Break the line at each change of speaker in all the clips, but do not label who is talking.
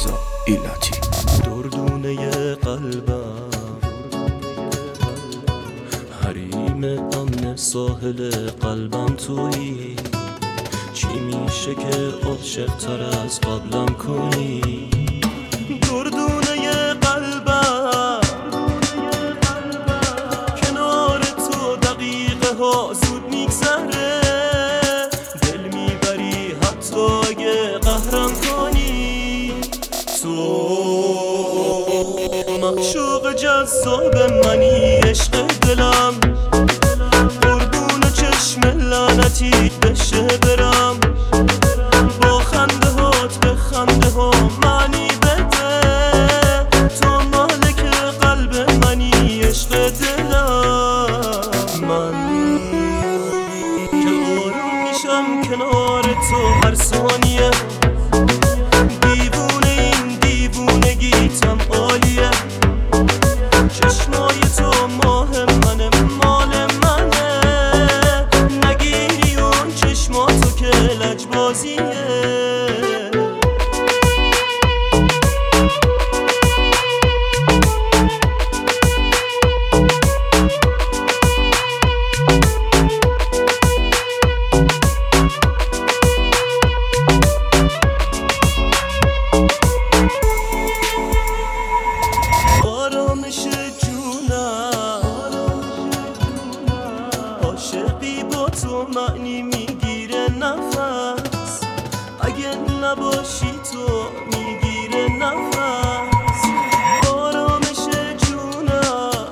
رضا ایلاتی.
دردونه قلبم حریم امن ساحل قلبم تویی، چی میشه که عاشق تر از قبلم کنی؟ دردونه قلبم کنار تو دقیقه ها زود میگذره، دل میبری حتی اگه قهرم کنی. تو معشوق جذاب منی، عشق دلم قربون چشم لعنتی بشه برم، با خنده هات به خنده ها معنی بده، تو مالک قلب منی، عشق دلم. من که آروم میشم کنار تو هر ثانیه، دیوونه این دیوونگیتم عالیه، چشمای تو ماه منه، مال منه، نگیری اون چشماتو که لجبازیه. عاشقی با تو معنی میگیره نفس، اگه نباشی تو میگیره نفس، آرامش جونم،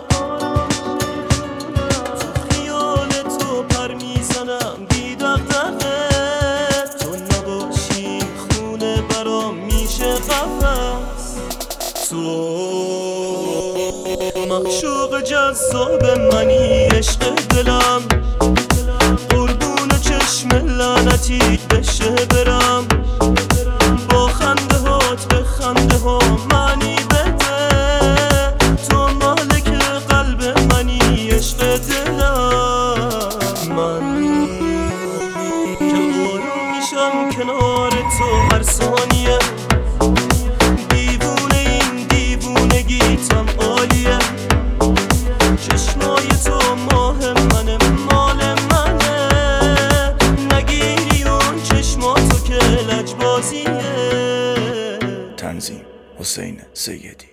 تو خیال تو پر میزنم بی دغدغه، تو نباشی خونه برام میشه قفس. تو معشوق جذاب منی، عشق دلم قربون چشم لعنتی بشه برم، با خنده هات به خنده ها معنی بده، تو مالک قلب منی، عشق دلم. من که آروم میشم کنار تو هر ثانیه، دیوونه این دیوونگیتم عالیه، چشمای تو ماه منه، مال منه، نگیری اون چشماتو که لجبازیه.
تنظیم حسین سیدی.